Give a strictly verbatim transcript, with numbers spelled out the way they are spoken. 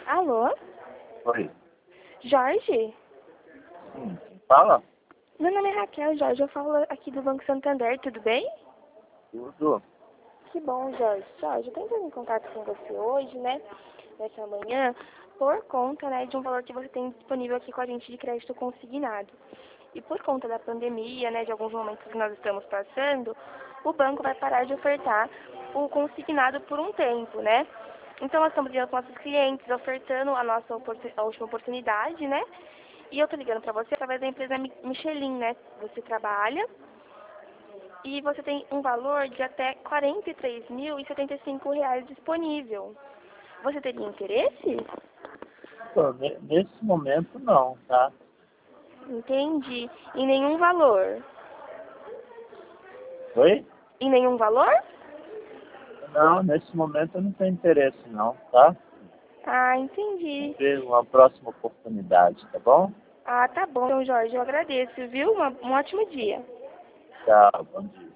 Alô? Oi. Jorge? Sim, quem fala? Meu nome é Raquel, Jorge. Eu falo aqui do Banco Santander, tudo bem? Tudo. Que bom, Jorge. Jorge, eu tô entrando em contato com você hoje, né? Nessa manhã, por conta, né, de um valor que você tem disponível aqui com a gente de crédito consignado. E por conta da pandemia, né, de alguns momentos que nós estamos passando, o banco vai parar de ofertar o consignado por um tempo, né? Então nós estamos ligando com nossos clientes, ofertando a nossa oportu- a última oportunidade, né? E eu tô ligando para você através da empresa Mi- Michelin, né? Você trabalha e você tem um valor de até quarenta e três mil e setenta e cinco reais disponível. Você teria interesse? Pô, ne- nesse momento não, tá? Entendi. Em nenhum valor. Oi? Em nenhum valor? Não, nesse momento eu não tenho interesse não, tá? Ah, Vamos entendi. ver uma próxima oportunidade, tá bom? Ah, tá bom, então, Jorge. Eu agradeço, viu? Uma- um ótimo dia. Tchau, bom dia.